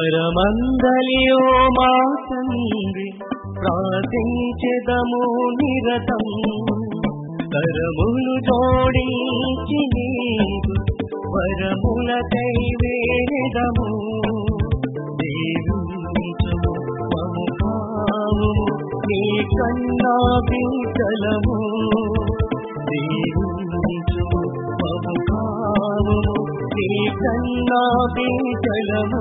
పరమందలియో మా తండ్రి ప్రార్థించెదము నిరతం కరములు జోడించి నీకు వరములకై వేడము దీవించుము మము కావుము నీ కన్నా బిడ్డలము దీవించుము మము కావుము నీ కన్నా బిడ్డలము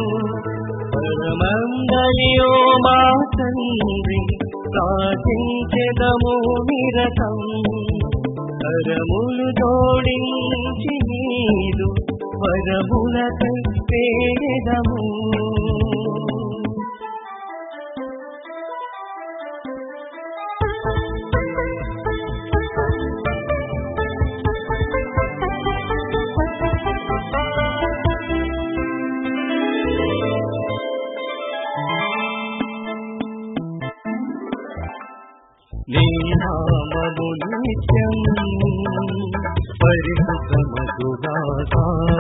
పరమందలియో మా తండ్రి ప్రార్థించెదము నిరతం కరములు జోడించి నీదు వరములకై వేడము నీ నామము నిత్యం పరిశుద్ధమగుగాక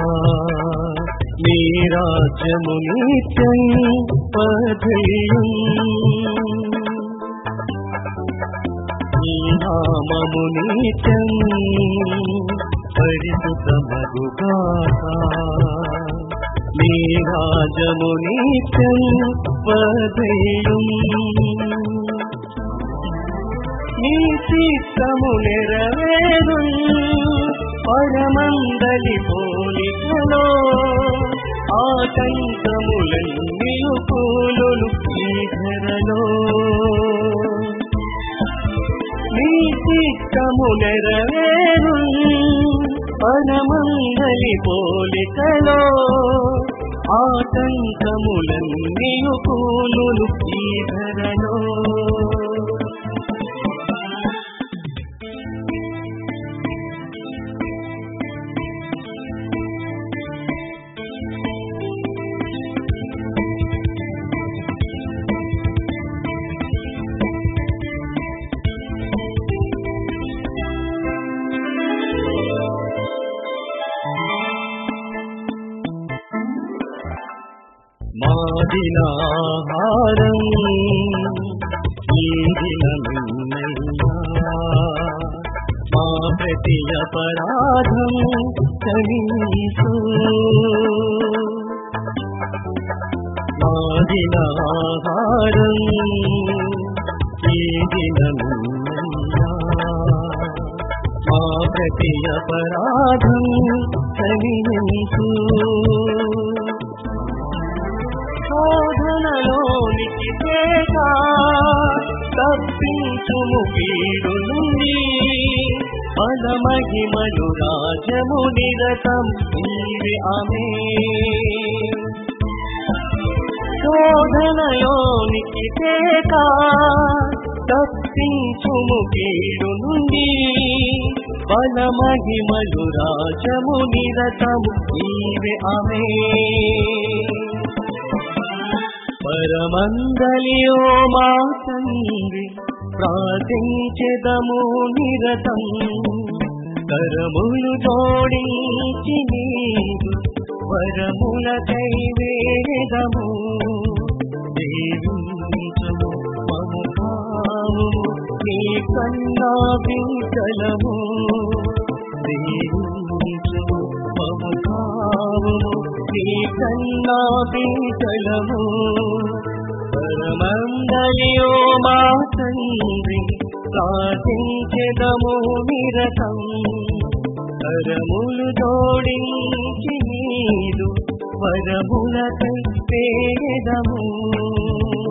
నీ రాజ్యము నిత్యం పథయం నీ నామము నిత్యం పరిశుద్ధమగుగాక నీ రాజ్యము నిత్యం పథయం నీ చిత్తము నెరవేరు పరమందలి పోలికలో ఆటంకములన్నీయు కూలును ఈ ధరలో నీ చిత్తము నెరవేరు పరమందలి పోలికలో ఆటంకములన్నీయు కూలును ఈ ధరలో మా దినాహారం ఈ దినమిన్నయ్యా మా ప్రతి అపరాధం క్షమించు మా దినాహారం ఈ దినమిన్నయ్యా మా ప్రతి అపరాధం క్షమించు శోధనలోనికి తేక తప్పించుము కీడు నుండి బలమహిమలు రాజము నిరతం నీవే ఆమేన్ శోధనలోనికి తేక తప్పించుము కీడు నుండి బలమహిమలు రాజము నిరతం నీవే ఆమేన్ పరమందలియో మా తండ్రి ప్రార్థించెదము నిరతం కరములు జోడించి నీదు వరములకై వేడము దీవించుము మము కావుము నీ కన్నా బిడ్డలము దీవించుము మము కావుము నీ కన్నా బిడ్డలము పరమందలియో మా తండ్రి ప్రార్థించెదము నిరతం కరములు జోడించి నీదు వరములకై వేడము